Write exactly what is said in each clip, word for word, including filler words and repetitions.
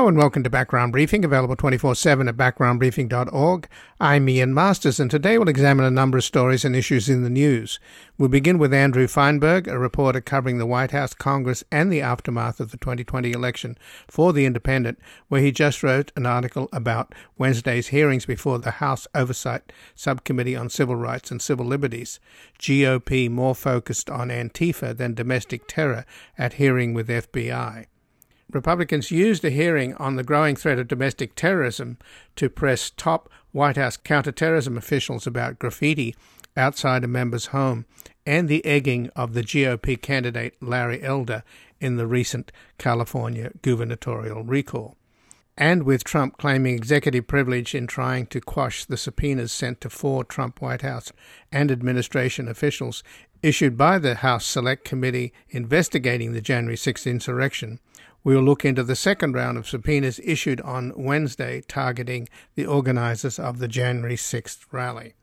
Hello and welcome to Background Briefing, available twenty-four seven at background briefing dot org. I'm Ian Masters, and today we'll examine a number of stories and issues in the news. We'll begin with Andrew Feinberg, a reporter covering the White House, Congress, and the aftermath of the twenty twenty election for The Independent, where he just wrote an article about Wednesday's hearings before the House Oversight Subcommittee on Civil Rights and Civil Liberties. G O P more focused on Antifa than domestic terror at hearing with F B I. Republicans used a hearing on the growing threat of domestic terrorism to press top White House counterterrorism officials about graffiti outside a member's home and the egging of the G O P candidate Larry Elder in the recent California gubernatorial recall. And with Trump claiming executive privilege in trying to quash the subpoenas sent to four Trump White House and administration officials issued by the House Select Committee investigating the January sixth insurrection, we will look into the second round of subpoenas issued on Wednesday targeting the organizers of the January sixth rally.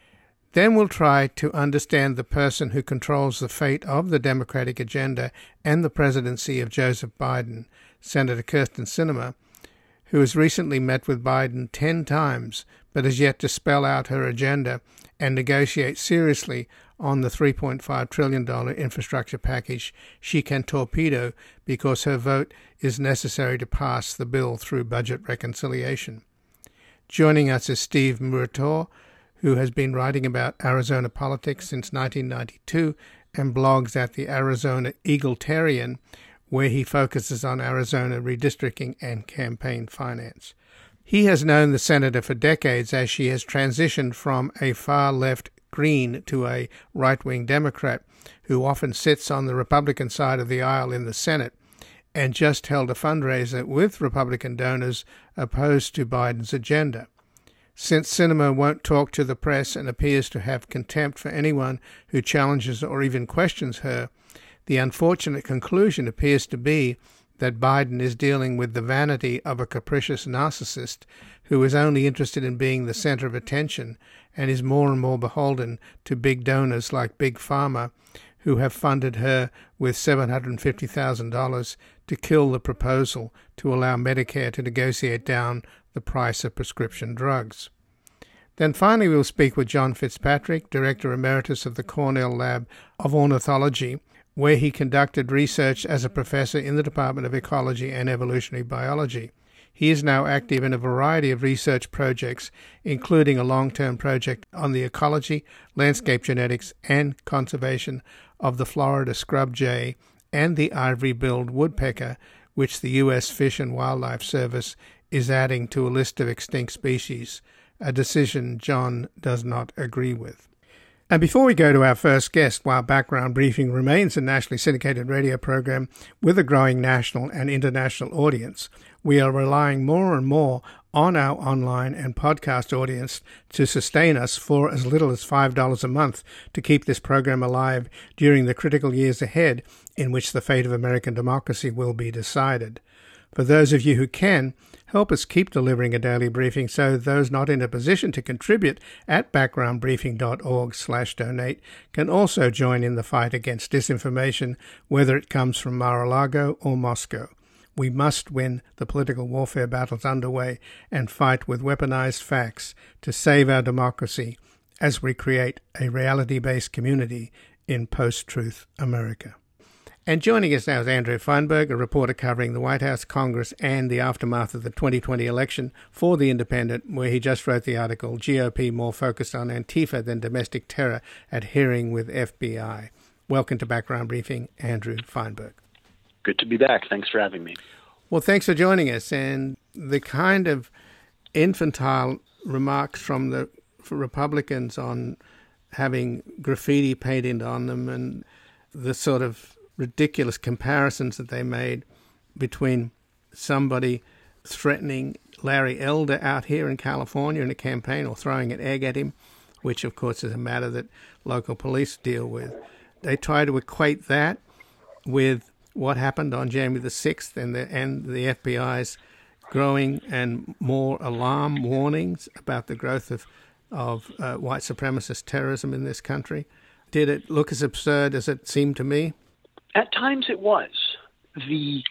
Then we'll try to understand the person who controls the fate of the Democratic agenda and the presidency of Joseph Biden, Senator Kyrsten Sinema, who has recently met with Biden ten times but has yet to spell out her agenda and negotiate seriously on the three point five trillion dollars infrastructure package she can torpedo because her vote is necessary to pass the bill through budget reconciliation. Joining us is Steve Murator, who has been writing about Arizona politics since nineteen ninety-two and blogs at the Arizona Eagletarian, where he focuses on Arizona redistricting and campaign finance. He has known the senator for decades as she has transitioned from a far-left Green to a right-wing Democrat who often sits on the Republican side of the aisle in the Senate, and just held a fundraiser with Republican donors opposed to Biden's agenda. Since Sinema won't talk to the press and appears to have contempt for anyone who challenges or even questions her, the unfortunate conclusion appears to be that Biden is dealing with the vanity of a capricious narcissist who is only interested in being the center of attention and is more and more beholden to big donors like Big Pharma, who have funded her with seven hundred fifty thousand dollars to kill the proposal to allow Medicare to negotiate down the price of prescription drugs. Then finally we'll speak with John Fitzpatrick, Director Emeritus of the Cornell Lab of Ornithology, where he conducted research as a professor in the Department of Ecology and Evolutionary Biology. He is now active in a variety of research projects, including a long-term project on the ecology, landscape genetics, and conservation of the Florida scrub jay and the ivory-billed woodpecker, which the U S Fish and Wildlife Service is adding to a list of extinct species, a decision John does not agree with. And before we go to our first guest, while Background Briefing remains a nationally syndicated radio program with a growing national and international audience, we are relying more and more on our online and podcast audience to sustain us for as little as five dollars a month to keep this program alive during the critical years ahead in which the fate of American democracy will be decided. For those of you who can, help us keep delivering a daily briefing so those not in a position to contribute at background briefing dot org slash donate can also join in the fight against disinformation, whether it comes from Mar-a-Lago or Moscow. We must win the political warfare battles underway and fight with weaponized facts to save our democracy as we create a reality-based community in post-truth America. And joining us now is Andrew Feinberg, a reporter covering the White House, Congress, and the aftermath of the twenty twenty election for The Independent, where he just wrote the article, G O P more focused on Antifa than domestic terror at hearing with F B I. Welcome to Background Briefing, Andrew Feinberg. Good to be back. Thanks for having me. Well, thanks for joining us. And the kind of infantile remarks from the for Republicans on having graffiti painted on them and the sort of ridiculous comparisons that they made between somebody threatening Larry Elder out here in California in a campaign or throwing an egg at him, which of course is a matter that local police deal with. They try to equate that with what happened on January the sixth and the, and the F B I's growing and more alarm warnings about the growth of, of uh, white supremacist terrorism in this country. Did it look as absurd as it seemed to me? At times it was. The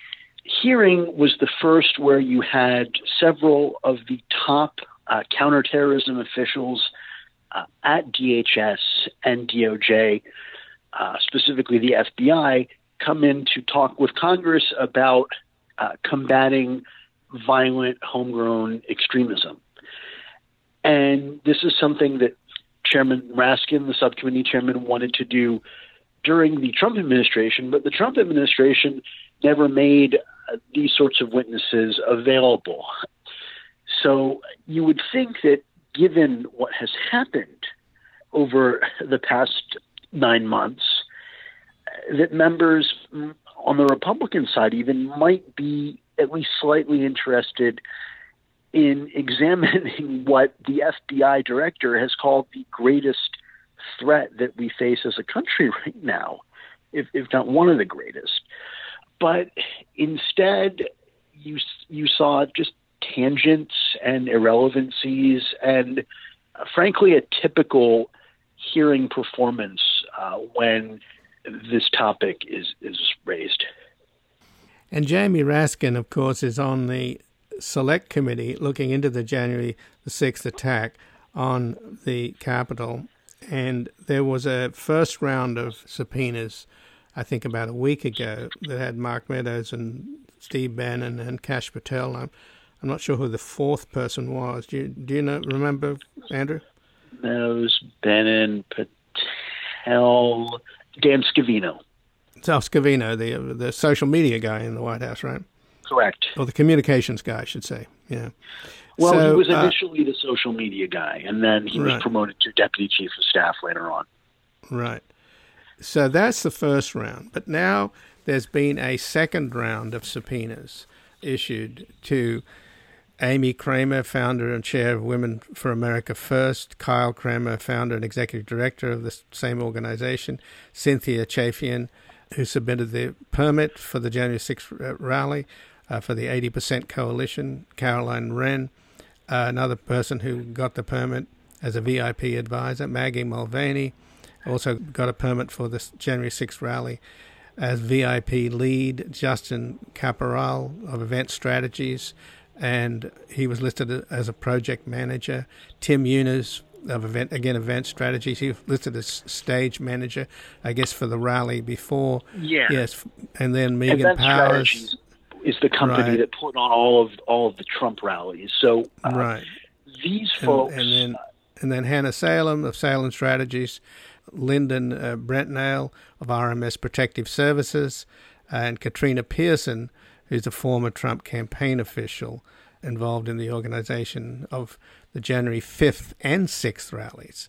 hearing was the first where you had several of the top uh, counterterrorism officials uh, at D H S and D O J, uh, specifically the F B I, come in to talk with Congress about uh, combating violent homegrown extremism. And this is something that Chairman Raskin, the subcommittee chairman, wanted to do during the Trump administration, but the Trump administration never made uh, these sorts of witnesses available. So you would think that given what has happened over the past nine months, that members on the Republican side even might be at least slightly interested in examining what the F B I director has called the greatest threat that we face as a country right now, if, if not one of the greatest. But instead, you you saw just tangents and irrelevancies and, uh, frankly, a typical hearing performance uh, when this topic is, is raised. And Jamie Raskin, of course, is on the Select Committee looking into the January the sixth attack on the Capitol. And there was a first round of subpoenas, I think about a week ago, that had Mark Meadows and Steve Bannon and Kash Patel. I'm, I'm not sure who the fourth person was. Do you, do you know, remember, Andrew? Meadows, Bannon, Patel, Dan Scavino. Sal Scavino, the the social media guy in the White House, right? Correct. Or the communications guy, I should say. Yeah. Well, so, he was uh, initially the social media guy, and then he right. was promoted to deputy chief of staff later on. Right. So that's the first round. But now there's been a second round of subpoenas issued to Amy Kramer, founder and chair of Women for America First, Kyle Kramer, founder and executive director of the same organization, Cynthia Chafian, who submitted the permit for the January sixth rally uh, for the eighty percent coalition, Caroline Wren, uh, another person who got the permit as a V I P advisor, Maggie Mulvaney, also got a permit for this January sixth rally as V I P lead, Justin Caporal of Event Strategies, and he was listed as a project manager. Tim Yunus of event again event strategies. He was listed as stage manager, I guess, for the rally before. Yeah. Yes, and then Megan Event Powers Strategies is the company right. that put on all of all of the Trump rallies. So uh, right. these and, folks, and then and then Hannah Salem of Salem Strategies, Lyndon uh, Brentnell of R M S Protective Services, and Katrina Pearson, who's a former Trump campaign official involved in the organization of the January fifth and sixth rallies.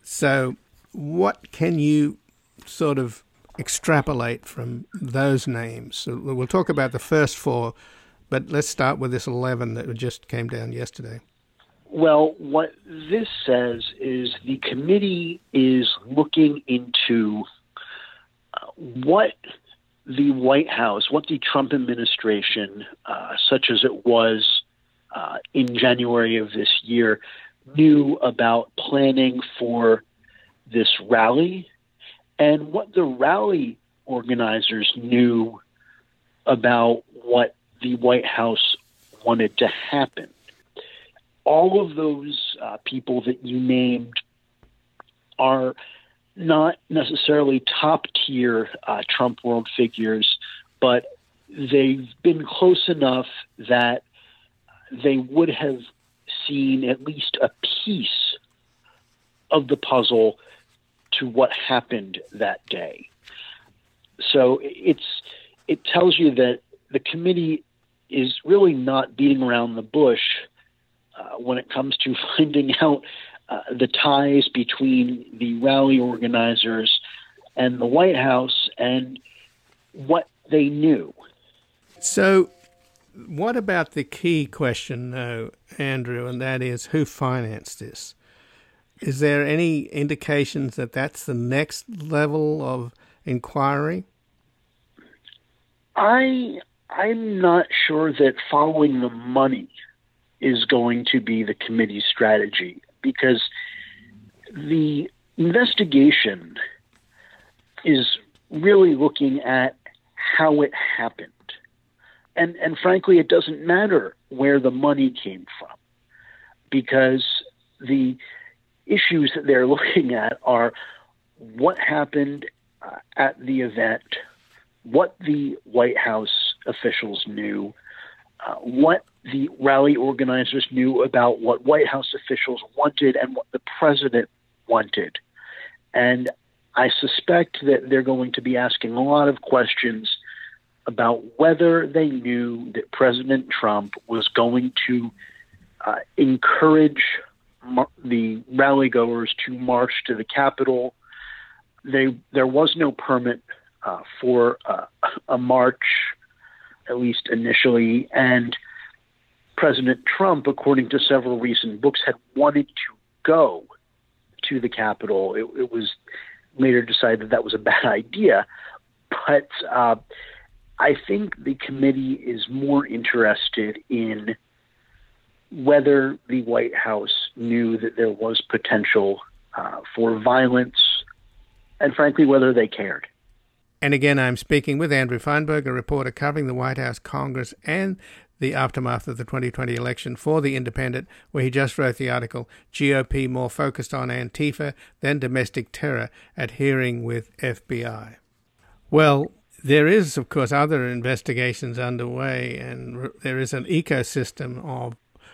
So what can you sort of extrapolate from those names? So we'll talk about the first four, but let's start with this eleven that just came down yesterday. Well, what this says is the committee is looking into uh, what the White House, what the Trump administration, uh, such as it was uh, in January of this year, knew about planning for this rally, and what the rally organizers knew about what the White House wanted to happen. All of those uh, people that you named are not necessarily top-tier uh, Trump world figures, but they've been close enough that they would have seen at least a piece of the puzzle to what happened that day. So it's it tells you that the committee is really not beating around the bush uh, when it comes to finding out uh, the ties between the rally organizers and the White House and what they knew. So what about the key question, though, Andrew, and that is who financed this? Is there any indications that that's the next level of inquiry? I, I'm not sure that following the money is going to be the committee's strategy, because the investigation is really looking at how it happened and, and frankly, it doesn't matter where the money came from, because the issues that they're looking at are what happened uh, at the event, what the White House officials knew, uh, what the rally organizers knew about what White House officials wanted and what the president wanted. And I suspect that they're going to be asking a lot of questions about whether they knew that President Trump was going to uh, encourage mar- the rally goers to march to the Capitol. They, there was no permit uh, for uh, a march, at least initially, and President Trump, according to several recent books, had wanted to go to the Capitol. It, it was later decided that that was a bad idea. But uh, I think the committee is more interested in whether the White House knew that there was potential uh, for violence, and frankly, whether they cared. And again, I'm speaking with Andrew Feinberg, a reporter covering the White House, Congress, and the aftermath of the twenty twenty election for The Independent, where he just wrote the article, G O P More Focused on Antifa Than Domestic Terror, Adhering with F B I. Well, there is, of course, other investigations underway, and there is an ecosystem of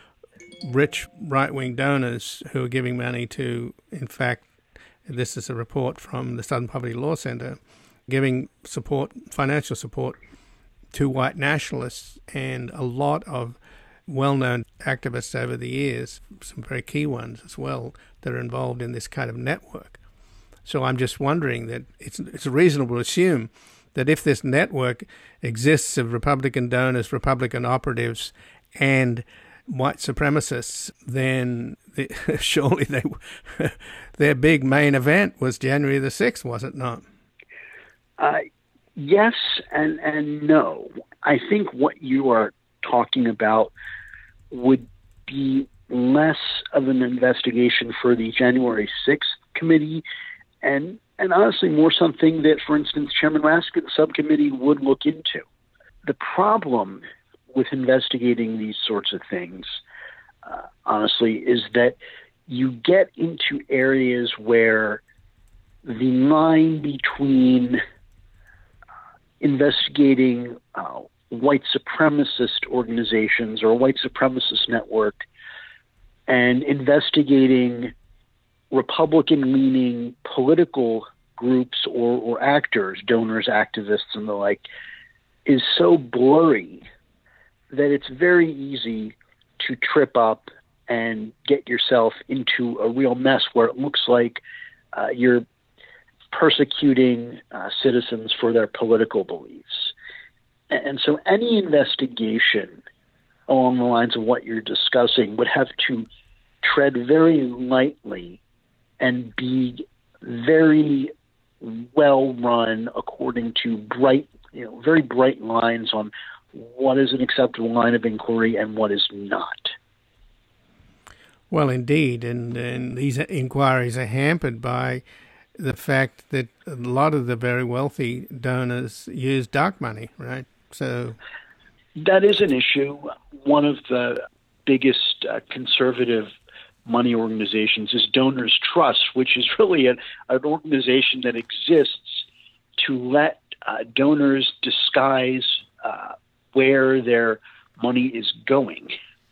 rich right-wing donors who are giving money to, in fact, this is a report from the Southern Poverty Law Center, giving support, financial support, to white nationalists, and a lot of well-known activists over the years, some very key ones as well, that are involved in this kind of network. So I'm just wondering that it's it's reasonable to assume that if this network exists of Republican donors, Republican operatives, and white supremacists, then the, surely they their big main event was January the sixth, was it not? Uh, yes and and no. I think what you are talking about would be less of an investigation for the January sixth committee, and and honestly more something that, for instance, Chairman Raskin's subcommittee would look into. The problem with investigating these sorts of things, uh, honestly, is that you get into areas where the line between investigating uh, white supremacist organizations or white supremacist network and investigating Republican-leaning political groups or, or actors, donors, activists, and the like, is so blurry that it's very easy to trip up and get yourself into a real mess where it looks like uh, you're persecuting uh, citizens for their political beliefs. And so any investigation along the lines of what you're discussing would have to tread very lightly and be very well run according to bright, you know, very bright lines on what is an acceptable line of inquiry and what is not. Well, indeed, and, and these inquiries are hampered by the fact that a lot of the very wealthy donors use dark money, right? So that is an issue. One of the biggest uh, conservative money organizations is Donors Trust, which is really an, an organization that exists to let uh, donors disguise uh, where their money is going.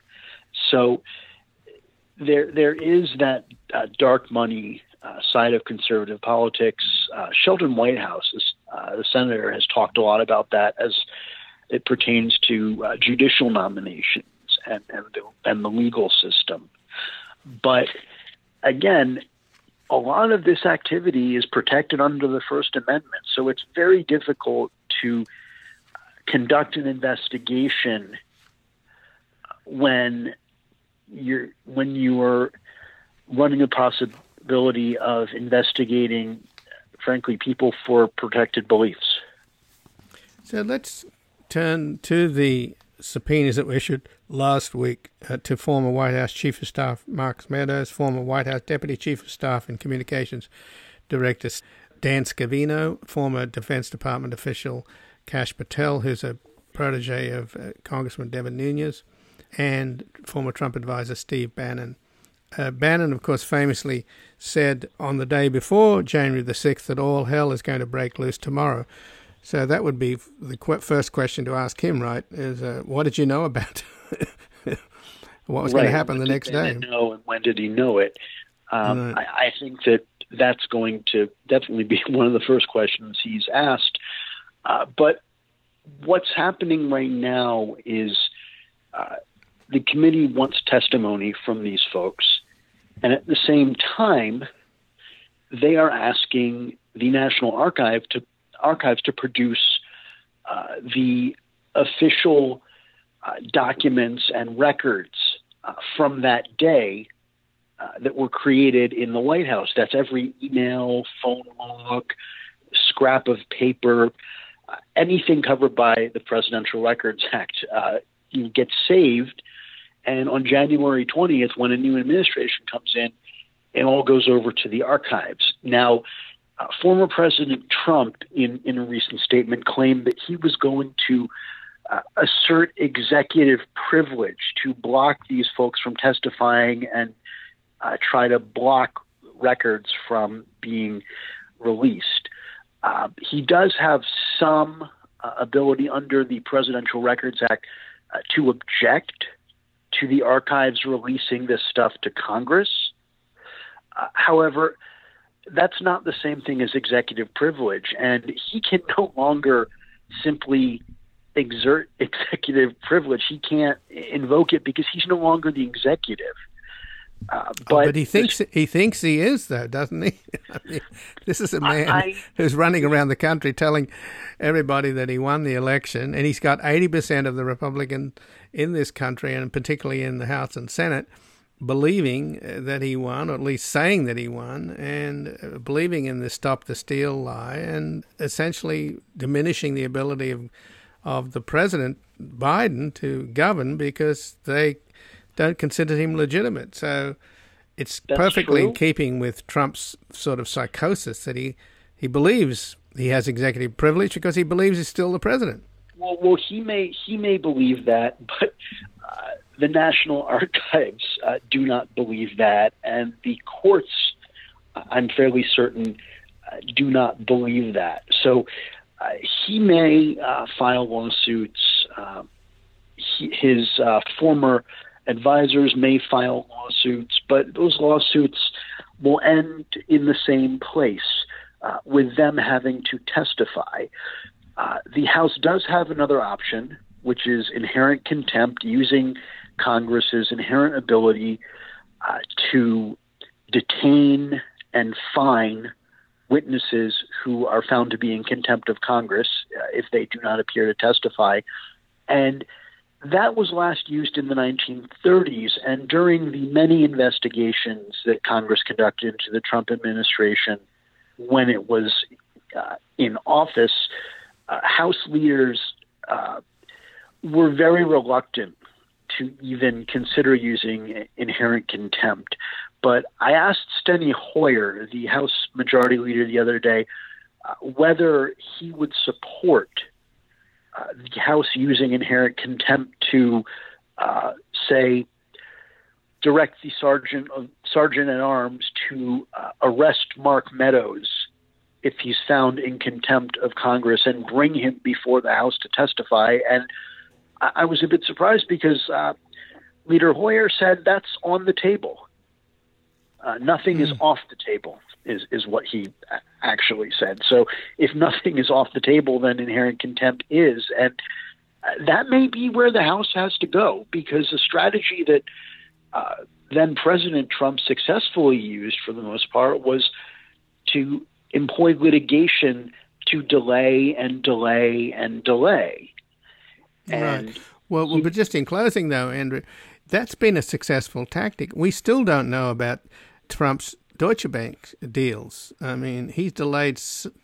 So there, there is that uh, dark money uh, side of conservative politics. Uh, Sheldon Whitehouse, uh, the senator, has talked a lot about that as it pertains to uh, judicial nominations and, and, the, and the legal system. But again, a lot of this activity is protected under the First Amendment, so it's very difficult to conduct an investigation when you're when you are running a possibility of investigating, frankly, people for protected beliefs. So let's turn to the subpoenas that were issued last week uh, to former White House Chief of Staff Mark Meadows, former White House Deputy Chief of Staff and Communications Director Dan Scavino, former Defense Department official Kash Patel, who's a protege of uh, Congressman Devin Nunes, and former Trump advisor Steve Bannon. Uh, Bannon, of course, famously said on the day before January the sixth that all hell is going to break loose tomorrow. So that would be the qu- first question to ask him, right, is uh, what did you know about what was right. going to happen when the next day? Know, and when did he know it? Um, right. I, I think that that's going to definitely be one of the first questions he's asked. Uh, but what's happening right now is uh, the committee wants testimony from these folks. And at the same time, they are asking the National Archive to, Archives to produce uh, the official uh, documents and records uh, from that day uh, that were created in the White House. That's every email, phone log, scrap of paper, uh, anything covered by the Presidential Records Act uh, gets saved. And on January twentieth, when a new administration comes in, it all goes over to the archives. Now, uh, former President Trump, in, in a recent statement, claimed that he was going to uh, assert executive privilege to block these folks from testifying and uh, try to block records from being released. Uh, he does have some uh, ability under the Presidential Records Act uh, to object to the archives releasing this stuff to Congress. Uh, however, that's not the same thing as executive privilege, and he can no longer simply exert executive privilege. He can't invoke it because he's no longer the executive. Uh, but, oh, but he thinks he thinks he is, though, doesn't he? I mean, this is a man I, who's running around the country telling everybody that he won the election, and he's got eighty percent of the Republican in this country, and particularly in the House and Senate, believing that he won, or at least saying that he won, and believing in the Stop the Steal lie, and essentially diminishing the ability of of the President Biden to govern because they don't consider him legitimate. So it's That's perfectly true. in keeping with Trump's sort of psychosis that he, he believes he has executive privilege because he believes he's still the president. Well, well, he may he may believe that, but uh, the National Archives uh, do not believe that, and the courts, uh, I'm fairly certain, uh, do not believe that. So uh, he may uh, file lawsuits. Uh, he, his uh, former advisors may file lawsuits, but those lawsuits will end in the same place, uh, with them having to testify. Uh, the House does have another option, which is inherent contempt, using Congress's inherent ability uh, to detain and fine witnesses who are found to be in contempt of Congress uh, if they do not appear to testify. And that was last used in the nineteen thirties, and during the many investigations that Congress conducted into the Trump administration when it was uh, in office, uh, House leaders uh, were very reluctant to even consider using inherent contempt. But I asked Steny Hoyer, the House Majority Leader, the other day, uh, whether he would support Uh, the House using inherent contempt to, uh, say, direct the sergeant of, sergeant at arms to uh, arrest Mark Meadows if he's found in contempt of Congress and bring him before the House to testify. And I, I was a bit surprised because uh, Leader Hoyer said that's on the table. Uh, nothing mm. is off the table. Is, is what he actually said. So if nothing is off the table, then inherent contempt is. And that may be where the House has to go, because the strategy that uh, then President Trump successfully used for the most part was to employ litigation to delay and delay and delay. And right. Well, well, but just in closing, though, Andrew, that's been a successful tactic. We still don't know about Trump's Deutsche Bank deals. I mean, he's delayed.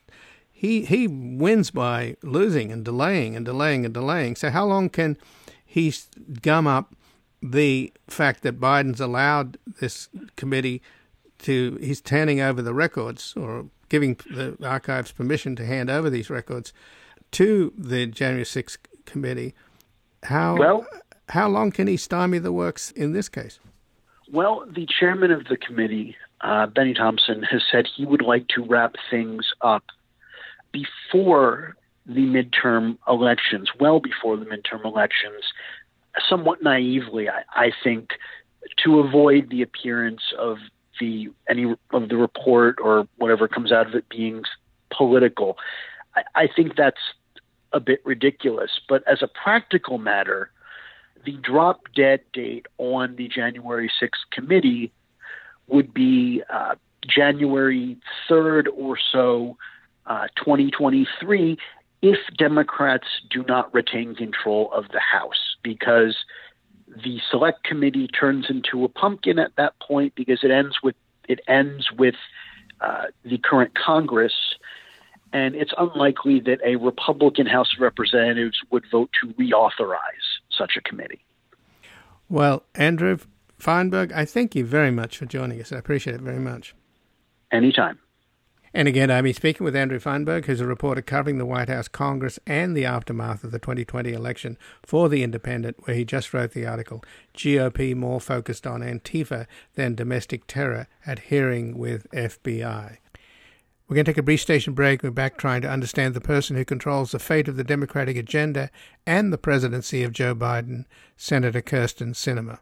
He he wins by losing and delaying and delaying and delaying. So how long can he gum up the fact that Biden's allowed this committee to? He's turning over the records or giving the archives permission to hand over these records to the January sixth committee. How well, how long can he stymie the works in this case? Well, the chairman of the committee, uh, Benny Thompson, has said he would like to wrap things up before the midterm elections, well before the midterm elections, somewhat naively, I, I think, to avoid the appearance of the any of the report or whatever comes out of it being political. I, I think that's a bit ridiculous. But as a practical matter, the drop dead date on the January sixth committee would be uh, January third or so, uh, twenty twenty-three, if Democrats do not retain control of the House, because the select committee turns into a pumpkin at that point because it ends with it ends with uh, the current Congress, and it's unlikely that a Republican House of Representatives would vote to reauthorize such a committee. Well, Andrew Feinberg, I thank you very much for joining us. I appreciate it very much. Anytime. And again, I've been speaking with Andrew Feinberg, who's a reporter covering the White House, Congress, and the aftermath of the twenty twenty election for The Independent, where he just wrote the article, G O P More Focused on Antifa Than Domestic Terror at Hearing with F B I. We're going to take a brief station break. We're back trying to understand the person who controls the fate of the Democratic agenda and the presidency of Joe Biden, Senator Kyrsten Sinema.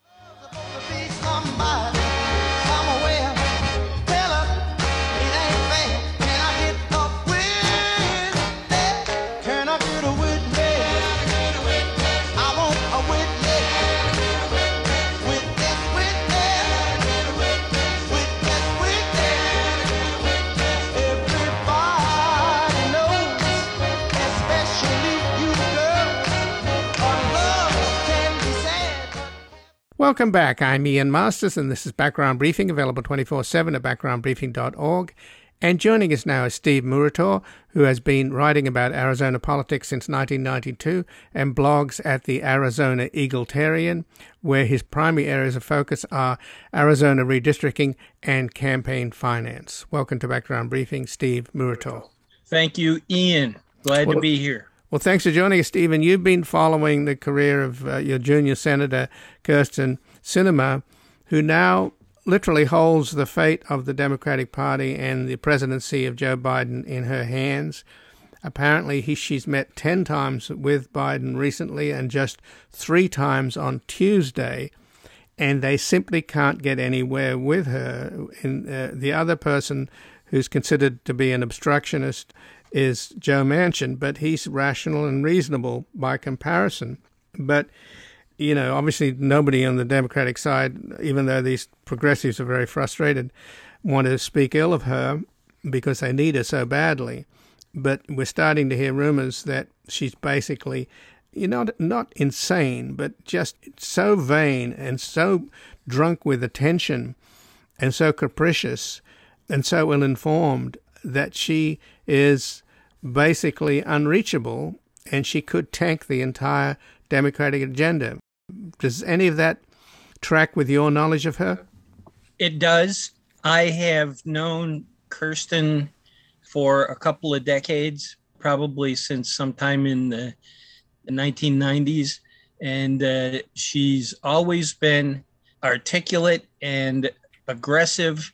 Welcome back. I'm Ian Masters, and this is Background Briefing, available twenty-four seven at background briefing dot org. And joining us now is Steve Murator, who has been writing about Arizona politics since nineteen ninety-two and blogs at the Arizona Eagletarian, where his primary areas of focus are Arizona redistricting and campaign finance. Welcome to Background Briefing, Steve Murator. Thank you, Ian. Glad well, to be here. Well, thanks for joining us, Stephen. You've been following the career of uh, your junior senator, Kyrsten Sinema, who now literally holds the fate of the Democratic Party and the presidency of Joe Biden in her hands. Apparently, he, she's met ten times with Biden recently and just three times on Tuesday, and they simply can't get anywhere with her. And, uh, the other person who's considered to be an obstructionist is Joe Manchin, but he's rational and reasonable by comparison. But, you know, obviously nobody on the Democratic side, even though these progressives are very frustrated, want to speak ill of her because they need her so badly. But we're starting to hear rumors that she's basically, you know, not insane, but just so vain and so drunk with attention and so capricious and so ill-informed that she is basically unreachable, and she could tank the entire Democratic agenda. Does any of that track with your knowledge of her? It does. I have known Kyrsten for a couple of decades, probably since sometime in the, the nineteen nineties, and uh, she's always been articulate and aggressive,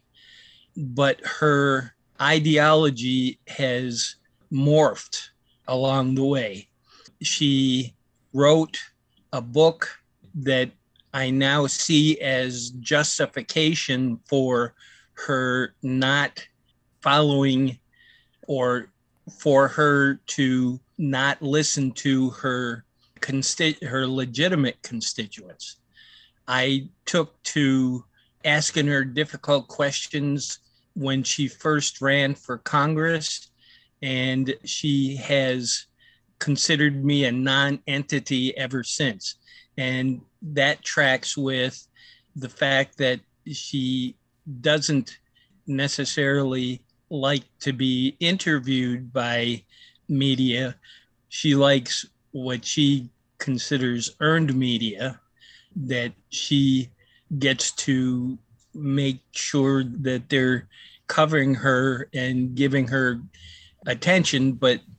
but her ideology has morphed along the way. She wrote a book that I now see as justification for her not following, or for her to not listen to her consti- her legitimate constituents. I took to asking her difficult questions when she first ran for Congress, and she has considered me a non-entity ever since. And that tracks with the fact that she doesn't necessarily like to be interviewed by media. She likes what she considers earned media, that she gets to make sure that they're covering her and giving her attention, but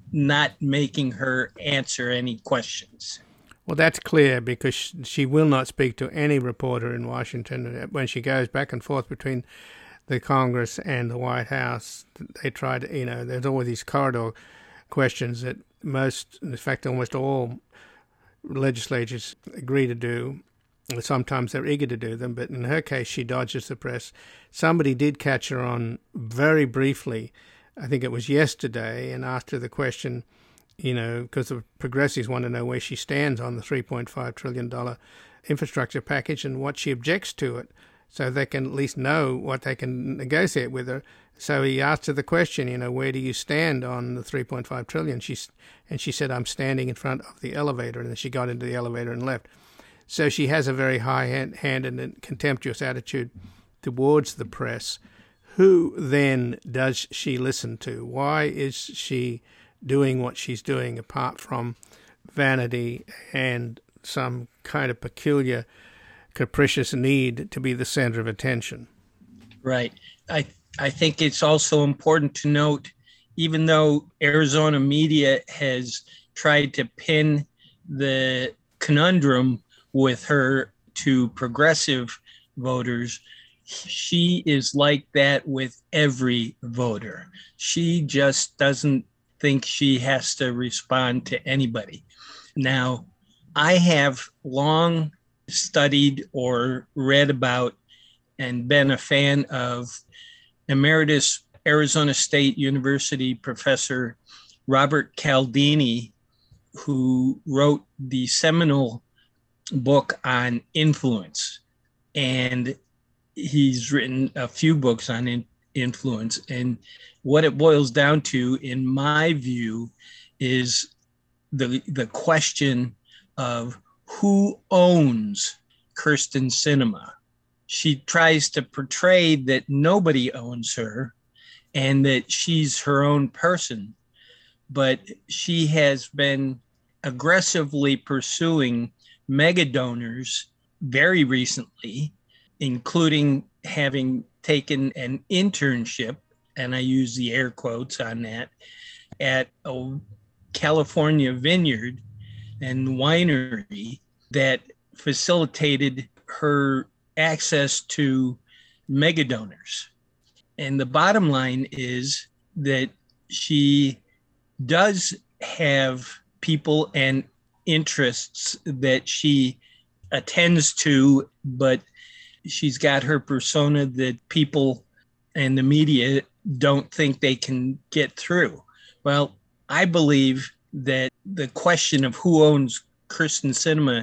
not making her answer any questions. Well, that's clear because she will not speak to any reporter in Washington. When she goes back and forth between the Congress and the White House, they try to, you know, there's always these corridor questions that most, in fact, almost all legislatures agree to do. Sometimes they're eager to do them, but in her case, she dodges the press. Somebody did catch her on very briefly, I think it was yesterday, and asked her the question, you know, because the progressives want to know where she stands on the three point five trillion dollars infrastructure package and what she objects to it, so they can at least know what they can negotiate with her. So he asked her the question, you know, where do you stand on the three point five trillion dollars? She's, and she said, I'm standing in front of the elevator, and then she got into the elevator and left. So she has a very high-handed and contemptuous attitude towards the press. Who then does she listen to? Why is she doing what she's doing apart from vanity and some kind of peculiar, capricious need to be the center of attention? Right. I I think it's also important to note, even though Arizona media has tried to pin the conundrum with her to progressive voters, she is like that with every voter. She just doesn't think she has to respond to anybody. Now, I have long studied or read about and been a fan of Emeritus Arizona State University professor Robert Cialdini, who wrote the seminal book on influence. And he's written a few books on in, influence. And what it boils down to, in my view, is the the question of who owns Kyrsten Sinema. She tries to portray that nobody owns her and that she's her own person, but she has been aggressively pursuing mega donors very recently, including having taken an internship, and I use the air quotes on that, at a California vineyard and winery that facilitated her access to mega donors. And the bottom line is that she does have people and interests that she attends to, but she's got her persona that people and the media don't think they can get through. Well, I believe that the question of who owns Kyrsten Sinema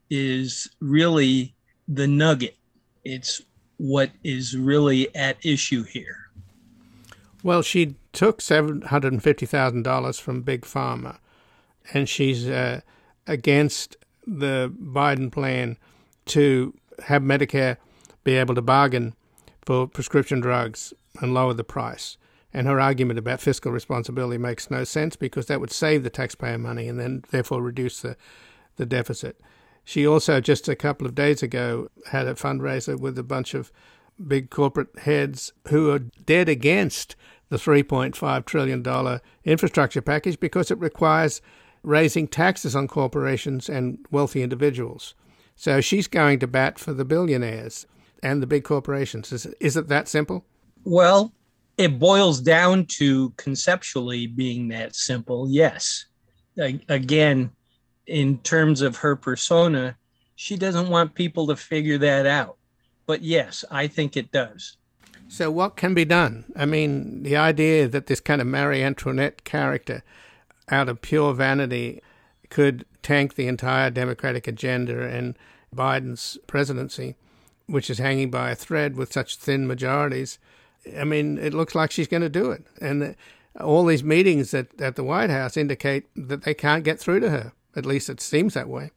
is really the nugget. It's what is really at issue here. Well, she took seven hundred fifty thousand dollars from Big Pharma, and she's uh, against the Biden plan to have Medicare be able to bargain for prescription drugs and lower the price. And her argument about fiscal responsibility makes no sense because that would save the taxpayer money and then therefore reduce the, the deficit. She also, just a couple of days ago, had a fundraiser with a bunch of big corporate heads who are dead against the three point five trillion dollars infrastructure package because it requires raising taxes on corporations and wealthy individuals. So she's going to bat for the billionaires and the big corporations. Is, is it that simple? Well, it boils down to conceptually being that simple, yes. Again, in terms of her persona, she doesn't want people to figure that out. But yes, I think it does. So what can be done? I mean, the idea that this kind of Marie Antoinette character, out of pure vanity, could tank the entire Democratic agenda and Biden's presidency, which is hanging by a thread with such thin majorities, I mean, it looks like she's going to do it. And all these meetings at, at the White House indicate that they can't get through to her. At least it seems that way.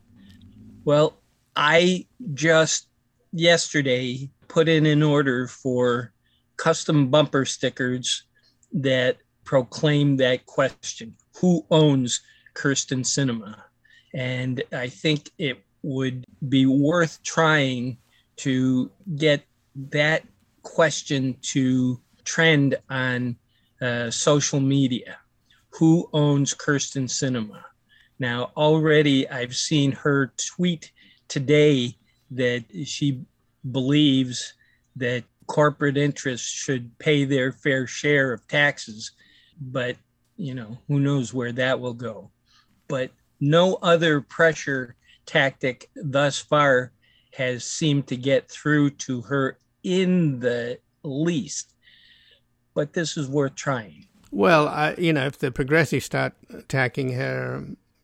Well, I just yesterday put in an order for custom bumper stickers that proclaim that question: who owns Kyrsten Sinema? And I think it would be worth trying to get that question to trend on uh, social media. who owns Kirsten Sinema. Now, already I've seen her tweet today that she believes that corporate interests should pay their fair share of taxes, but, you know, who knows where that will go. But no other pressure tactic thus far has seemed to get through to her in the least. But this is worth trying. Well, I, you know, if the progressives start attacking her,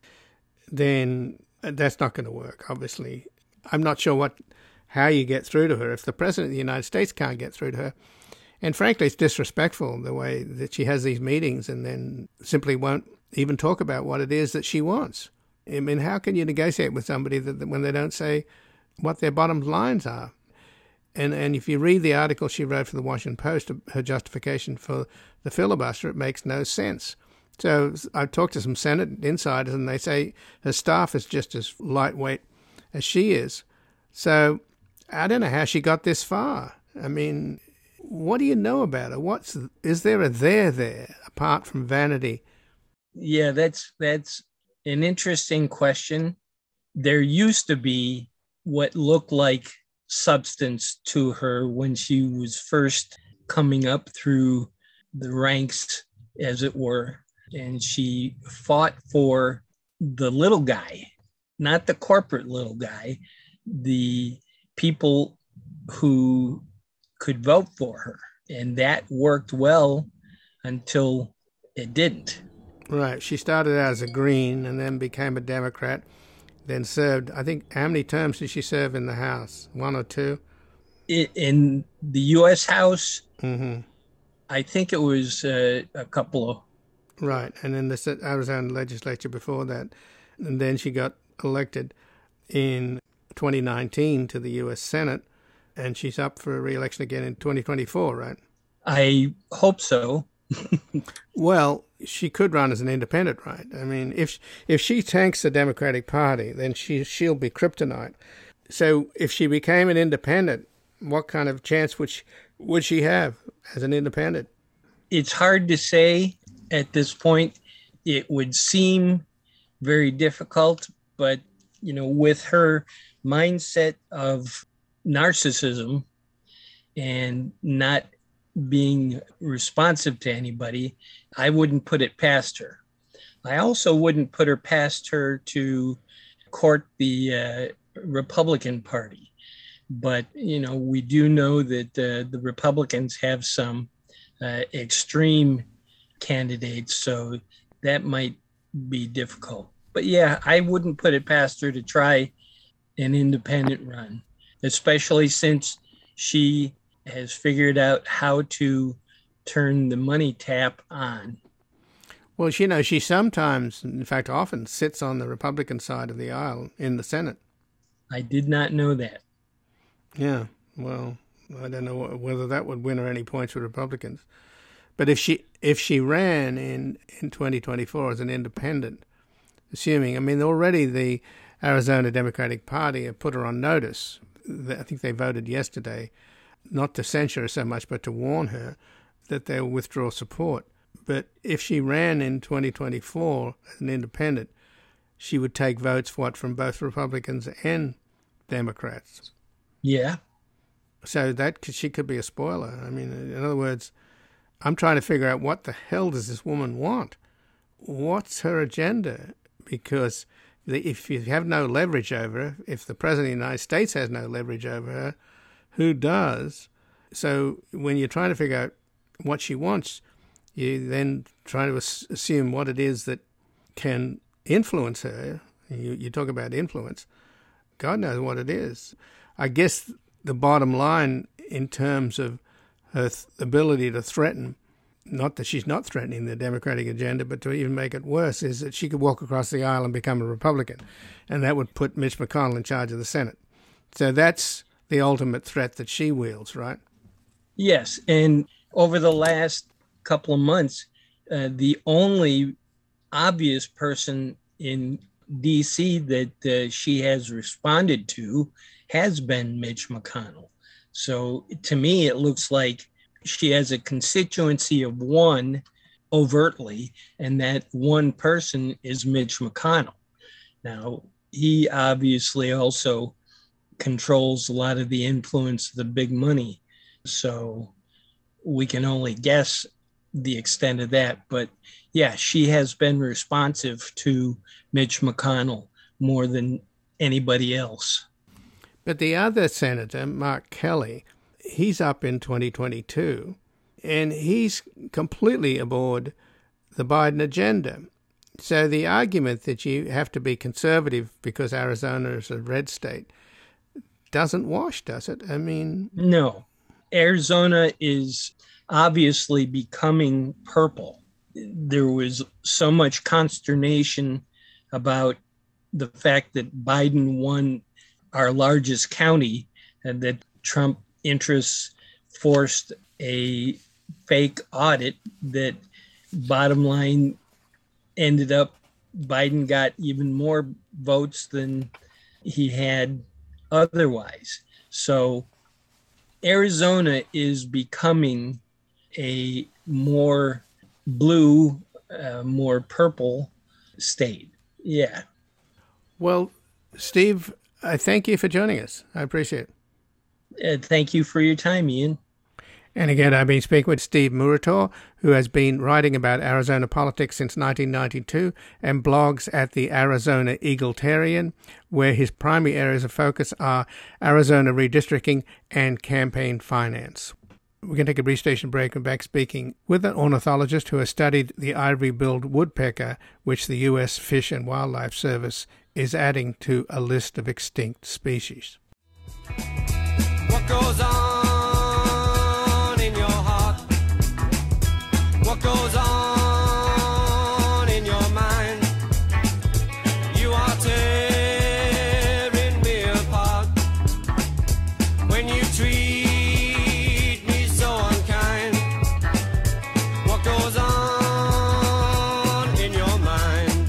then that's not going to work, obviously. I'm not sure what how you get through to her if the President of the United States can't get through to her. And frankly, it's disrespectful the way that she has these meetings and then simply won't even talk about what it is that she wants. I mean, how can you negotiate with somebody that, when they don't say what their bottom lines are? And and if you read the article she wrote for the Washington Post, her justification for the filibuster, it makes no sense. So I've talked to some Senate insiders, and they say her staff is just as lightweight as she is. So I don't know how she got this far. I mean, what do you know about her? What's is there a there there apart from vanity? Yeah, that's that's an interesting question. There used to be what looked like substance to her when she was first coming up through the ranks, as it were, and she fought for the little guy, not the corporate little guy, the people who could vote for her. And that worked well until it didn't. Right. She started out as a Green and then became a Democrat, then served, I think, how many terms did she serve in the House? One or two? In the U S House, mm-hmm. I think it was uh, a couple of. Right. And then the Arizona legislature before that. And then she got elected in twenty nineteen to the U S Senate, and she's up for re-election again in twenty twenty-four, right? I hope so. Well, she could run as an independent, right? I mean, if if she tanks the Democratic Party, then she, she'll be kryptonite. So if she became an independent, what kind of chance would she, would she have as an independent? It's hard to say at this point. It would seem very difficult, but, you know, with her mindset of narcissism and not being responsive to anybody, I wouldn't put it past her. I also wouldn't put her past her to court the uh, Republican Party. But, you know, we do know that uh, the Republicans have some uh, extreme candidates, so that might be difficult. But yeah, I wouldn't put it past her to try an independent run, especially since she has figured out how to turn the money tap on. Well, you know, she sometimes, in fact, often sits on the Republican side of the aisle in the Senate. I did not know that. Yeah, well, I don't know whether that would win her any points with Republicans. But if she if she ran in, in twenty twenty-four as an independent, assuming, I mean, already the Arizona Democratic Party have put her on notice. I think they voted yesterday not to censure her so much, but to warn her that they'll withdraw support. But if she ran in twenty twenty-four as an independent, she would take votes, what, from both Republicans and Democrats. Yeah. So that she could be a spoiler. I mean, in other words, I'm trying to figure out what the hell does this woman want? What's her agenda? Because if you have no leverage over her, if the President of the United States has no leverage over her, who does? So when you're trying to figure out what she wants, you then try to assume what it is that can influence her. You, you talk about influence. God knows what it is. I guess the bottom line in terms of her th- ability to threaten, not that she's not threatening the Democratic agenda, but to even make it worse, is that she could walk across the aisle and become a Republican. And that would put Mitch McConnell in charge of the Senate. So that's the ultimate threat that she wields, right? Yes. And over the last couple of months, uh, the only obvious person in D C that uh, she has responded to has been Mitch McConnell. So to me, it looks like she has a constituency of one overtly, and that one person is Mitch McConnell. Now, he obviously also controls a lot of the influence of the big money, so we can only guess the extent of that. But yeah, she has been responsive to Mitch McConnell more than anybody else. But the other senator, Mark Kelly, he's up in twenty twenty-two, and he's completely aboard the Biden agenda. So the argument that you have to be conservative because Arizona is a red state doesn't wash, does it? I mean... No. Arizona is obviously becoming purple. There was so much consternation about the fact that Biden won our largest county and that Trump interests forced a fake audit that bottom line ended up Biden got even more votes than he had otherwise. So Arizona is becoming a more blue, uh, more purple state. Yeah. Well, Steve, I thank you for joining us. I appreciate it. Uh, thank you for your time, Ian. And again, I've been speaking with Steve Murator, who has been writing about Arizona politics since nineteen ninety-two and blogs at the Arizona Eagletarian, where his primary areas of focus are Arizona redistricting and campaign finance. We're going to take a brief station break and back speaking with an ornithologist who has studied the ivory-billed woodpecker, which the U S Fish and Wildlife Service is adding to a list of extinct species. What goes on in your heart? What goes on in your mind? You are tearing me apart when you treat me so unkind. What goes on in your mind?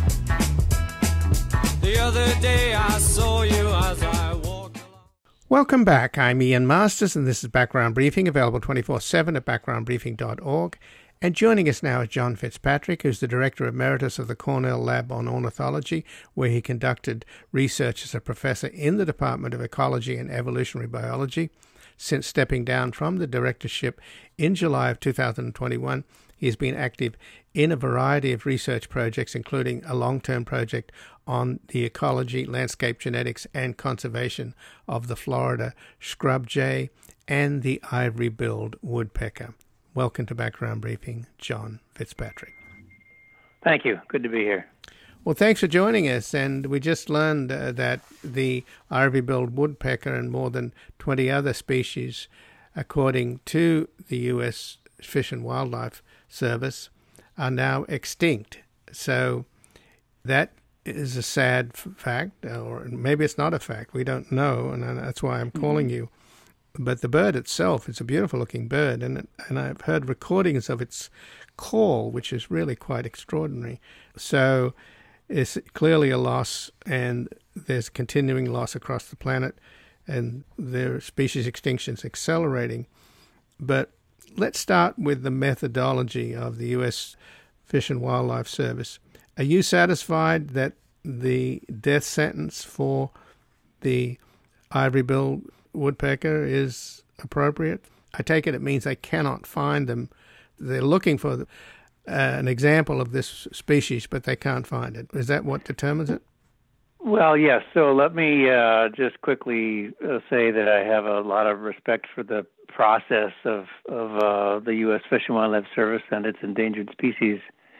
The other day I saw you as I walked along. Welcome back. I'm Ian Masters, and this is Background Briefing, available twenty-four seven at background briefing dot org. And joining us now is John Fitzpatrick, who's the Director Emeritus of the Cornell Lab on Ornithology, where he conducted research as a professor in the Department of Ecology and Evolutionary Biology. Since stepping down from the directorship in July of two thousand twenty-one, he has been active in a variety of research projects, including a long-term project on the ecology, landscape genetics, and conservation of the Florida scrub jay and the ivory-billed woodpecker. Welcome to Background Briefing, John Fitzpatrick. Thank you. Good to be here. Well, thanks for joining us. And we just learned uh, that the ivory-billed woodpecker and more than twenty other species, according to the U S Fish and Wildlife Service, are now extinct. So that is a sad f- fact, or maybe it's not a fact. We don't know, and that's why I'm calling mm-hmm. you. But the bird itself is a beautiful-looking bird, and and I've heard recordings of its call, which is really quite extraordinary. So it's clearly a loss, and there's continuing loss across the planet, and there are species extinctions accelerating. But let's start with the methodology of the U S Fish and Wildlife Service. Are you satisfied that the death sentence for the ivory-billed woodpecker is appropriate? I take it it means they cannot find them. They're looking for uh, an example of this species, but they can't find it. Is that what determines it? Well, yes. So let me uh, just quickly uh, say that I have a lot of respect for the process of, of uh, the U S Fish and Wildlife Service and its endangered species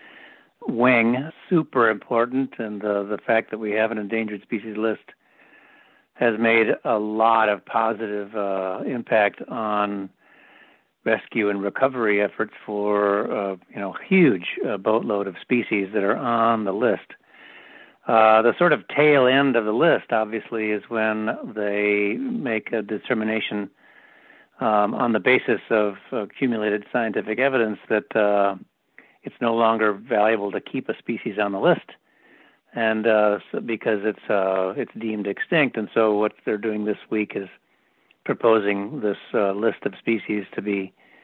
wing. Super important, and uh, the fact that we have an endangered species list has made a lot of positive uh, impact on rescue and recovery efforts for uh, you know huge uh, boatload of species that are on the list. Uh, the sort of tail end of the list, obviously, is when they make a determination um, on the basis of accumulated scientific evidence that uh, it's no longer valuable to keep a species on the list, and uh, so because it's uh, it's deemed extinct. And so what they're doing this week is proposing this uh, list of species to be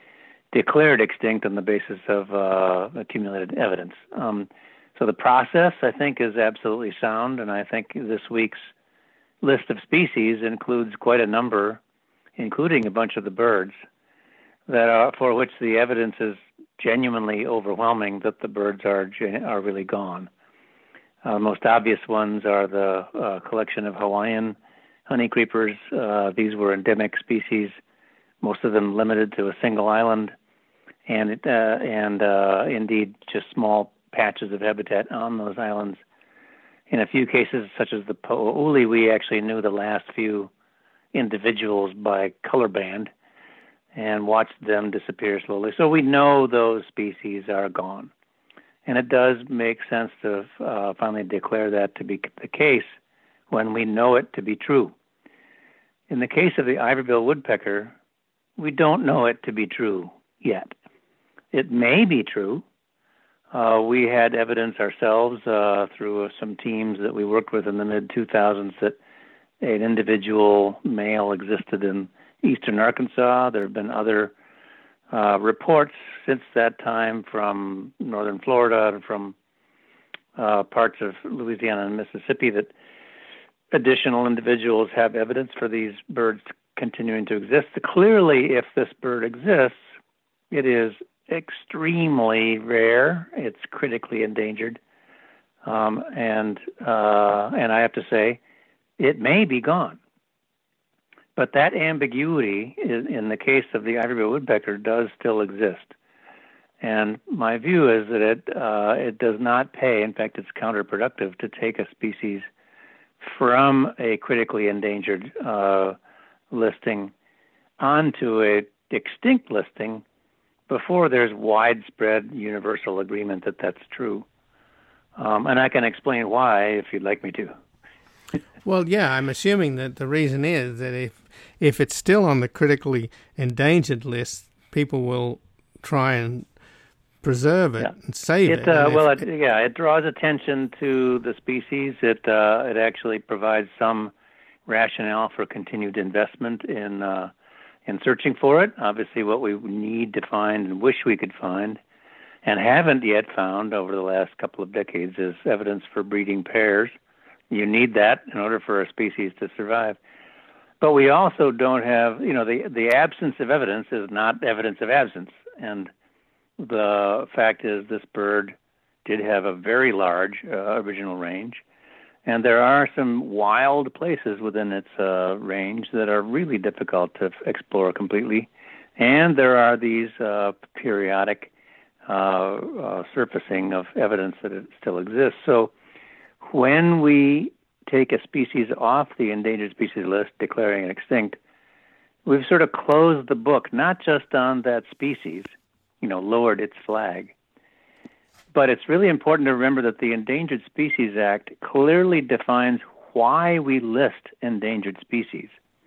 declared extinct on the basis of uh, accumulated evidence. Um, so the process, I think, is absolutely sound, and I think this week's list of species includes quite a number, including a bunch of the birds, that are for which the evidence is genuinely overwhelming that the birds are are really gone. Uh, most obvious ones are the uh, collection of Hawaiian honey creepers. Uh, these were endemic species, most of them limited to a single island, and uh, and uh, indeed just small patches of habitat on those islands. In a few cases, such as the Po'oli, we actually knew the last few individuals by color band and watched them disappear slowly. So we know those species are gone. And it does make sense to uh, finally declare that to be the case when we know it to be true. In the case of the ivory-billed woodpecker, we don't know it to be true yet. It may be true. Uh, we had evidence ourselves uh, through some teams that we worked with in the mid two thousands that an individual male existed in eastern Arkansas. There have been other uh, reports since that time from northern Florida and from uh, parts of Louisiana and Mississippi that additional individuals have evidence for these birds continuing to exist. Clearly, if this bird exists, it is extremely rare. It's critically endangered. Um, and uh, and I have to say, it may be gone. But that ambiguity in, in the case of the ivory-billed woodpecker does still exist. And my view is that it uh, it does not pay. In fact, it's counterproductive to take a species from a critically endangered uh, listing onto a extinct listing before there's widespread universal agreement that that's true. Um, and I can explain why if you'd like me to. Well, yeah, I'm assuming that the reason is that if if it's still on the critically endangered list, people will try and preserve it yeah. and save it. it. Uh, if, well, it, yeah, it draws attention to the species. It uh, it actually provides some rationale for continued investment in uh, in searching for it. Obviously, what we need to find and wish we could find and haven't yet found over the last couple of decades is evidence for breeding pairs. You need that in order for a species to survive. But we also don't have, you know, the, the absence of evidence is not evidence of absence. And the fact is this bird did have a very large uh, original range. And there are some wild places within its uh, range that are really difficult to explore completely. And there are these uh, periodic uh, uh, surfacing of evidence that it still exists. So when we take a species off the endangered species list, declaring it extinct, we've sort of closed the book, not just on that species, you know, lowered its flag. But it's really important to remember that the Endangered Species Act clearly defines why we list endangered species.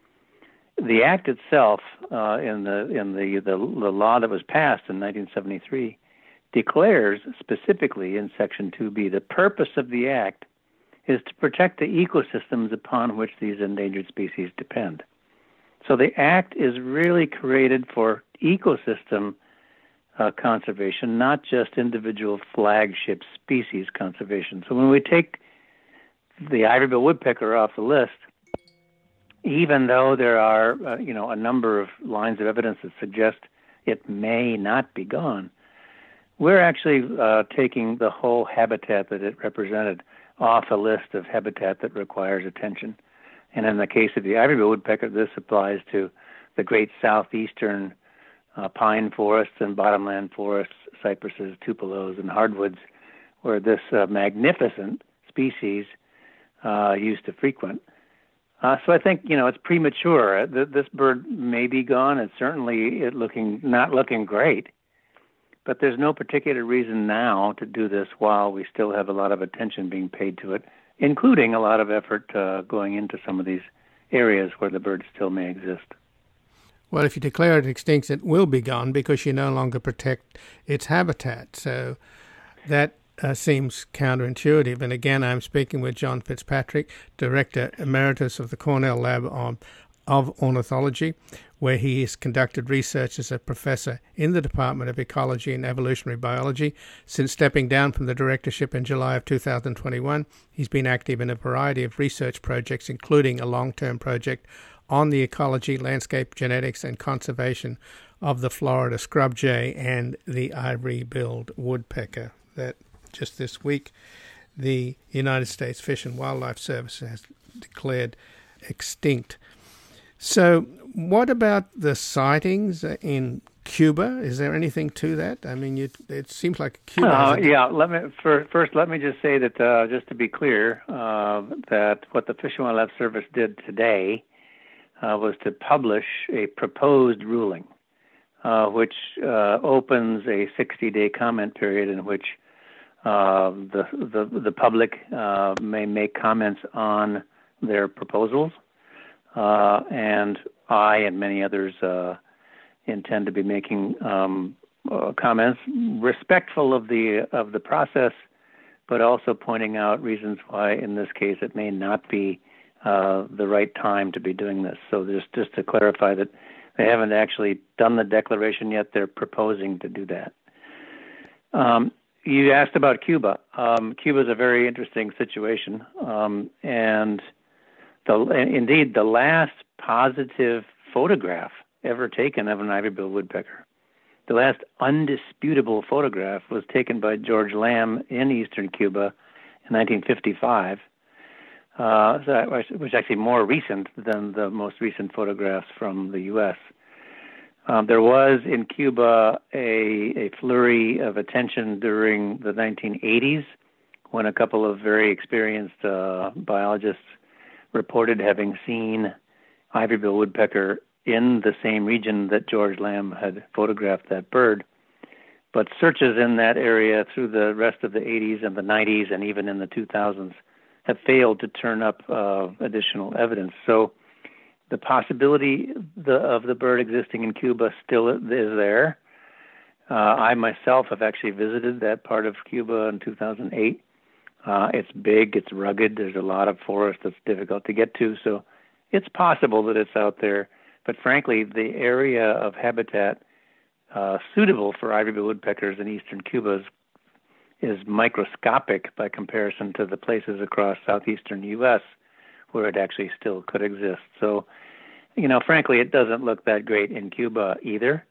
The act itself, uh, in the in the, the the law that was passed in nineteen seventy-three, declares specifically in Section two B, the purpose of the act is to protect the ecosystems upon which these endangered species depend. So the act is really created for ecosystem uh, conservation, not just individual flagship species conservation. So when we take the ivory-billed woodpecker off the list, even though there are uh, you know a number of lines of evidence that suggest it may not be gone, we're actually uh, taking the whole habitat that it represented off a list of habitat that requires attention. And in the case of the ivory-billed woodpecker, this applies to the great southeastern uh, pine forests and bottomland forests, cypresses, tupelos, and hardwoods, where this uh, magnificent species uh, used to frequent. Uh, so I think, you know, it's premature. This bird may be gone. It's certainly it looking not looking great. But there's no particular reason now to do this while we still have a lot of attention being paid to it, including a lot of effort uh, going into some of these areas where the bird still may exist. Well, if you declare it extinct, it will be gone because you no longer protect its habitat. So that uh, seems counterintuitive. And again, I'm speaking with John Fitzpatrick, Director Emeritus of the Cornell Lab of, of Ornithology. where he has conducted research as a professor in the Department of Ecology and Evolutionary Biology. Since stepping down from the directorship in July of two thousand twenty-one, he's been active in a variety of research projects, including a long-term project on the ecology, landscape genetics, and conservation of the Florida scrub jay and the ivory-billed woodpecker that just this week the United States Fish and Wildlife Service has declared extinct. So what about the sightings in Cuba? Is there anything to that? I mean, you, it seems like Cuba... Uh, yeah, let me for, first let me just say that, uh, just to be clear, uh, that what the Fish and Wildlife Service did today uh, was to publish a proposed ruling, uh, which uh, opens a sixty-day comment period in which uh, the, the, the public uh, may make comments on their proposals. Uh, and I and many others uh, intend to be making um, uh, comments respectful of the of the process, but also pointing out reasons why, in this case, it may not be uh, the right time to be doing this. So just just to clarify that they haven't actually done the declaration yet; they're proposing to do that. Um, you asked about Cuba. Um, Cuba is a very interesting situation, um, and The, indeed, the last positive photograph ever taken of an ivory-billed woodpecker, the last undisputable photograph, was taken by George Lamb in eastern Cuba in nineteen fifty-five, uh, which is actually more recent than the most recent photographs from the U S. Um, there was in Cuba a, a flurry of attention during the nineteen eighties when a couple of very experienced uh, biologists reported having seen ivory-billed woodpecker in the same region that George Lamb had photographed that bird. But searches in that area through the rest of the eighties and the nineties and even in the two thousands have failed to turn up uh, additional evidence. So the possibility the, of the bird existing in Cuba still is there. Uh, I myself have actually visited that part of Cuba in two thousand eight. Uh, it's big, it's rugged, there's a lot of forest that's difficult to get to, so it's possible that it's out there. But frankly, the area of habitat uh, suitable for ivory-billed woodpeckers in eastern Cuba is, is microscopic by comparison to the places across southeastern U S where it actually still could exist. So, you know, frankly, it doesn't look that great in Cuba either.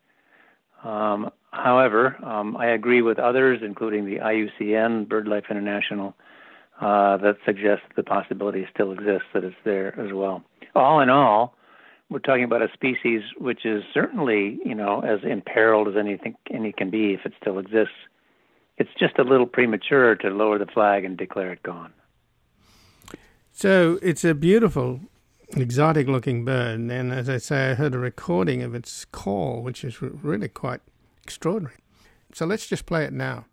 Um, however, um, I agree with others, including the I U C N, BirdLife International, uh, that suggests the possibility still exists that it's there as well. All in all, we're talking about a species which is certainly, you know, as imperiled as anything any can be if it still exists. It's just a little premature to lower the flag and declare it gone. So it's a beautiful, exotic-looking bird, and as I say, I heard a recording of its call, which is really quite extraordinary. So let's just play it now.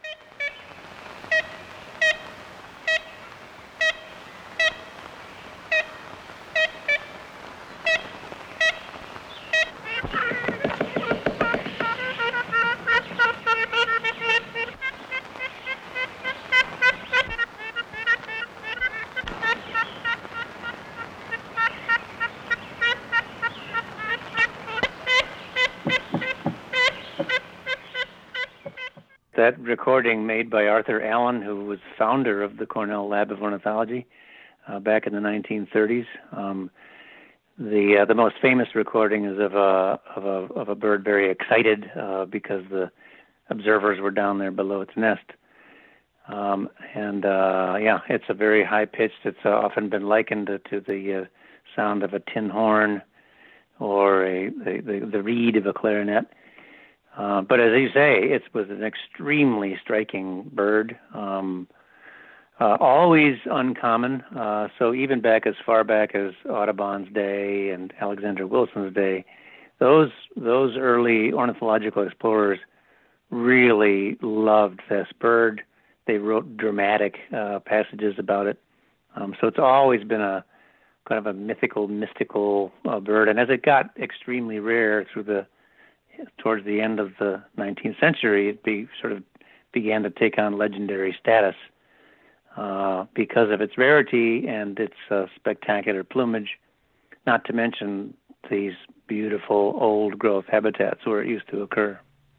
That recording made by Arthur Allen, who was founder of the Cornell Lab of Ornithology uh, back in the nineteen thirties. Um, the uh, the most famous recording is of a of a of a bird very excited uh, because the observers were down there below its nest. Um, and uh, yeah, it's a very high pitched. It's uh, often been likened to, to the uh, sound of a tin horn or a the, the, the reed of a clarinet. Uh, but as you say, it was an extremely striking bird, um, uh, always uncommon. Uh, so even back as far back as Audubon's day and Alexander Wilson's day, those those early ornithological explorers really loved this bird. They wrote dramatic uh, passages about it. Um, so it's always been a kind of a mythical, mystical uh, bird. And as it got extremely rare through the towards the end of the nineteenth century, it be, sort of began to take on legendary status uh, because of its rarity and its uh, spectacular plumage, not to mention these beautiful old growth habitats where it used to occur.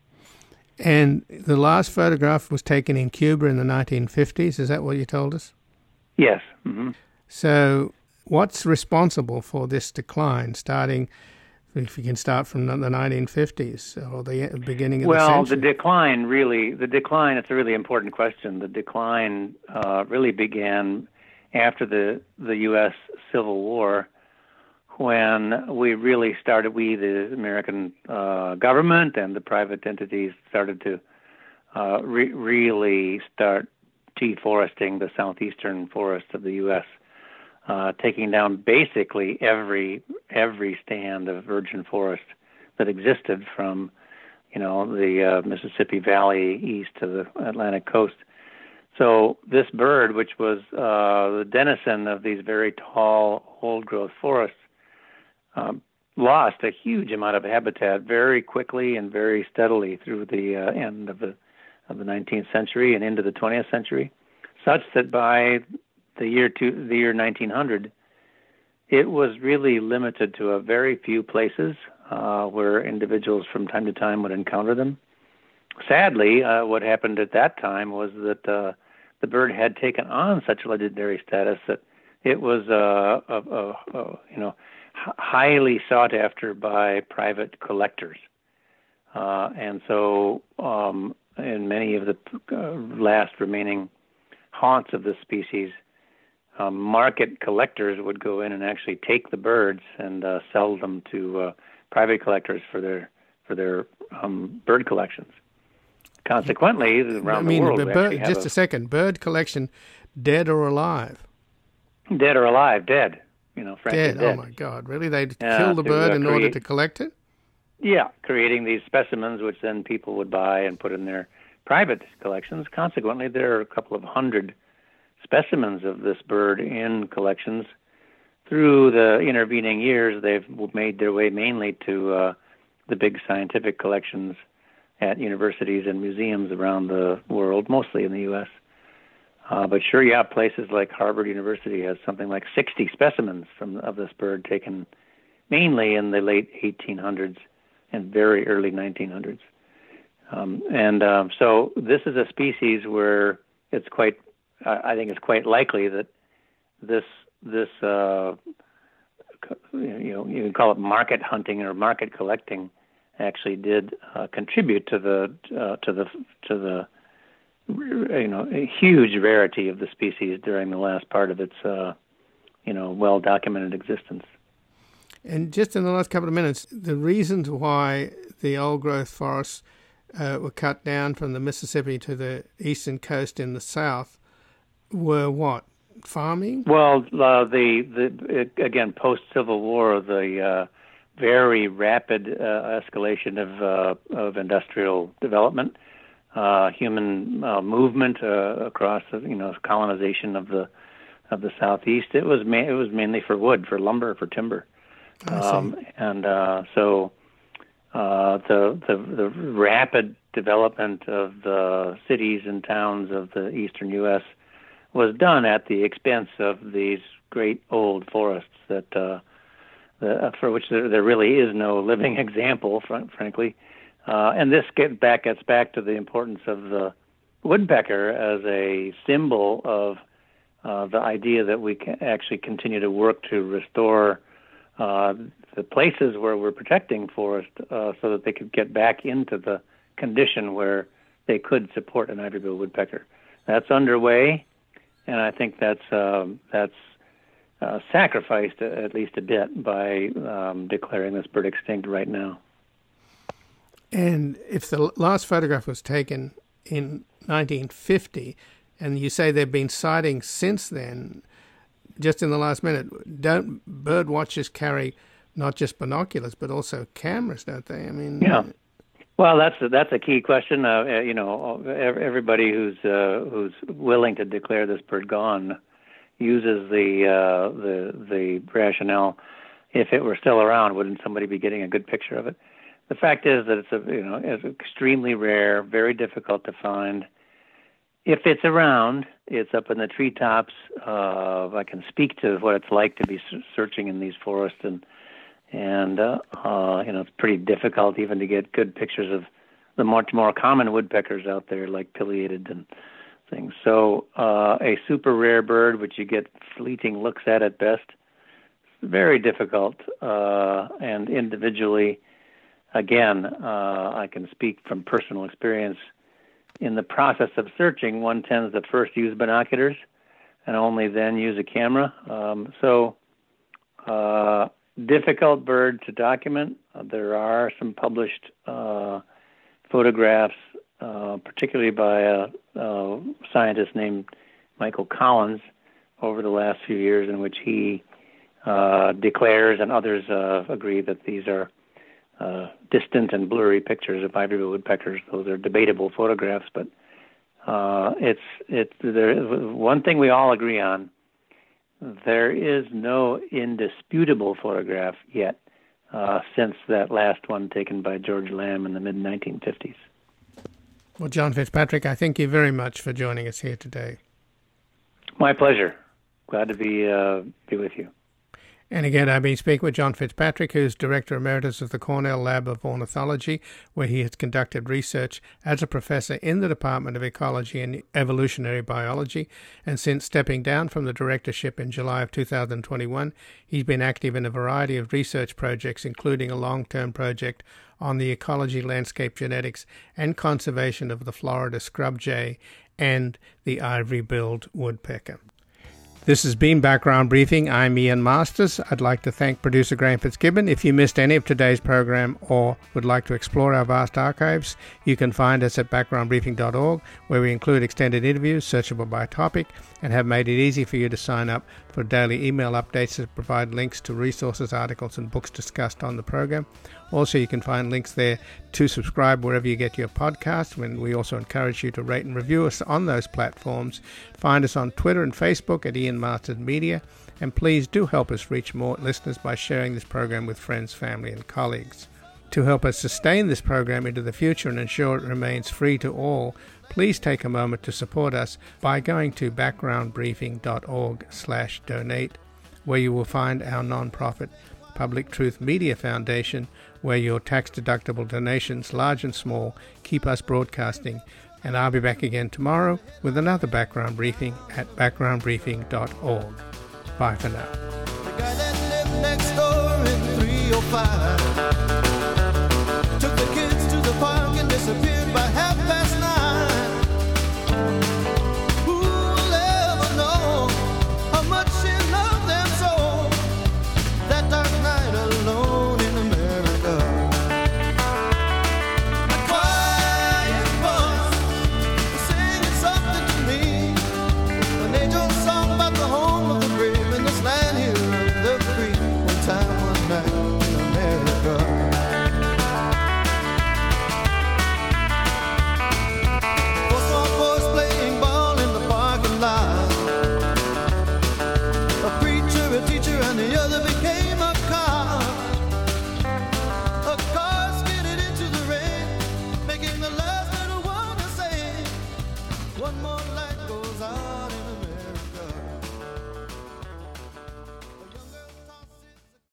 And the last photograph was taken in Cuba in the nineteen fifties. Is that what you told us? Yes. Mm-hmm. So what's responsible for this decline, starting, if you can start from the nineteen fifties or the beginning of well, the century? Well, the decline really, the decline, it's a really important question. The decline uh, really began after the, the U S Civil War, when we really started, we, the American uh, government and the private entities started to uh, re- really start deforesting the southeastern forests of the U S, uh, taking down basically every every stand of virgin forest that existed from, you know, the uh, Mississippi Valley east to the Atlantic coast. So this bird, which was uh, the denizen of these very tall, old-growth forests, um, lost a huge amount of habitat very quickly and very steadily through the uh, end of the of the nineteenth century and into the twentieth century, such that by the year two, the year nineteen hundred, it was really limited to a very few places uh, where individuals from time to time would encounter them. Sadly, uh, what happened at that time was that uh, the bird had taken on such legendary status that it was, uh, a, a, a, you know, h- highly sought after by private collectors, uh, and so um, in many of the uh, last remaining haunts of this species, um, market collectors would go in and actually take the birds and uh, sell them to uh, private collectors for their for their um, bird collections. Consequently, around I mean, the world, but we bird, actually have just a, a second, bird collection, dead or alive? Dead or alive, dead. You know, frankly, dead. dead. Oh my God! Really? They'd Yeah, kill the to, bird uh, in order create- to collect it? Yeah, creating these specimens, which then people would buy and put in their private collections. Consequently, there are a couple of hundred specimens of this bird in collections. Through the intervening years, they've made their way mainly to uh, the big scientific collections at universities and museums around the world, mostly in the U S. Uh, but sure, yeah, places like Harvard University has something like sixty specimens from of this bird taken mainly in the late eighteen hundreds and very early nineteen hundreds. Um, and um, so this is a species where it's quite, uh, I think it's quite likely that this, this uh, you know, you can call it market hunting or market collecting, actually did uh, contribute to the uh, to the to the you know a huge rarity of the species during the last part of its uh, you know well documented existence. And just in the last couple of minutes, the reasons why the old growth forests uh, were cut down from the Mississippi to the eastern coast in the south were what? Farming? Well, uh, the the again post Civil War, the uh, very rapid uh, escalation of uh, of industrial development, uh, human uh, movement uh, across you know colonization of the of the southeast. It was ma- it was mainly for wood, for lumber, for timber. Um, and uh, so uh, the, the the rapid development of the cities and towns of the eastern U S was done at the expense of these great old forests that uh, the, for which there, there really is no living example, fr- frankly. Uh, and this get back gets back to the importance of the woodpecker as a symbol of uh, the idea that we can actually continue to work to restore Uh, the places where we're protecting forest uh, so that they could get back into the condition where they could support an ivory-billed woodpecker. That's underway, and I think that's um, that's uh, sacrificed at least a bit by um, declaring this bird extinct right now. And if the last photograph was taken in nineteen fifty, and you say there have been sightings since then, just in the last minute, don't bird watchers carry not just binoculars but also cameras, don't they? I mean, yeah. Well, that's a, that's a key question. Uh, you know, everybody who's uh, who's willing to declare this bird gone uses the uh, the the rationale. If it were still around, wouldn't somebody be getting a good picture of it? The fact is that it's a you know it's extremely rare, very difficult to find. If it's around, it's up in the treetops. Uh, I can speak to what it's like to be searching in these forests, and And, uh, uh, you know, it's pretty difficult even to get good pictures of the much more common woodpeckers out there, like pileated and things. So uh, a super rare bird, which you get fleeting looks at at best, very difficult. Uh, and individually, again, uh, I can speak from personal experience. In the process of searching, one tends to first use binoculars and only then use a camera. Um, so uh, difficult bird to document. Uh, there are some published uh, photographs, uh, particularly by a, a scientist named Michael Collins over the last few years, in which he uh, declares, and others uh, agree, that these are uh, distant and blurry pictures of ivory-bill woodpeckers. Those are debatable photographs, but uh, it's it's there. One thing we all agree on: there is no indisputable photograph yet uh, since that last one taken by George Lamb in the mid nineteen fifties. Well, John Fitzpatrick, I thank you very much for joining us here today. My pleasure. Glad to be uh, be with you. And again, I've been speaking with John Fitzpatrick, who's Director Emeritus of the Cornell Lab of Ornithology, where he has conducted research as a professor in the Department of Ecology and Evolutionary Biology. And since stepping down from the directorship in July of two thousand twenty-one, he's been active in a variety of research projects, including a long-term project on the ecology, landscape genetics, and conservation of the Florida scrub jay and the ivory-billed woodpecker. This has been Background Briefing. I'm Ian Masters. I'd like to thank producer Graham Fitzgibbon. If you missed any of today's program or would like to explore our vast archives, you can find us at background briefing dot org, where we include extended interviews searchable by topic and have made it easy for you to sign up for daily email updates that provide links to resources, articles, and books discussed on the program. Also, you can find links there to subscribe wherever you get your podcasts, and we also encourage you to rate and review us on those platforms. Find us on Twitter and Facebook at Ian Masters Media, and please do help us reach more listeners by sharing this program with friends, family, and colleagues. To help us sustain this program into the future and ensure it remains free to all, please take a moment to support us by going to background briefing dot org slash donate, where you will find our nonprofit Public Truth Media Foundation, where your tax-deductible donations, large and small, keep us broadcasting. And I'll be back again tomorrow with another Background Briefing at background briefing dot org. Bye for now. The guy that lived next door in three oh five